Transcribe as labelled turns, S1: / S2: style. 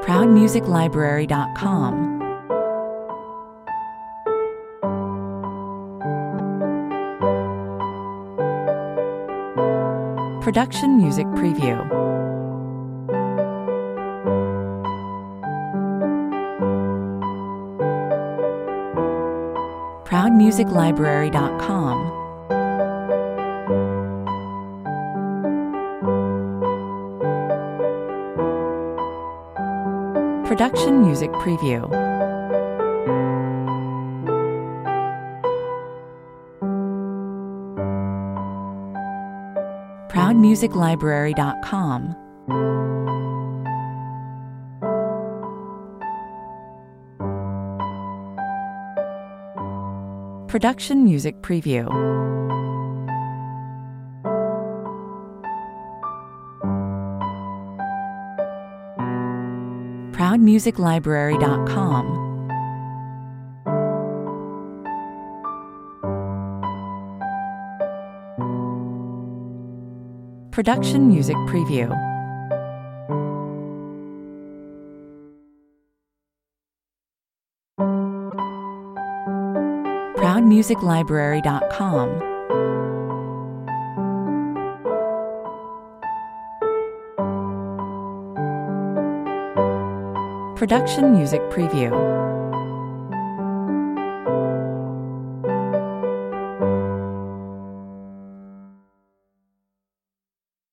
S1: ProudMusicLibrary.com. Production Music Preview. ProudMusicLibrary.com. Production Music Preview. ProudMusicLibrary.com. Production Music Preview. ProudMusicLibrary.com. Production Music Preview. ProudMusicLibrary.com. Production Music Preview.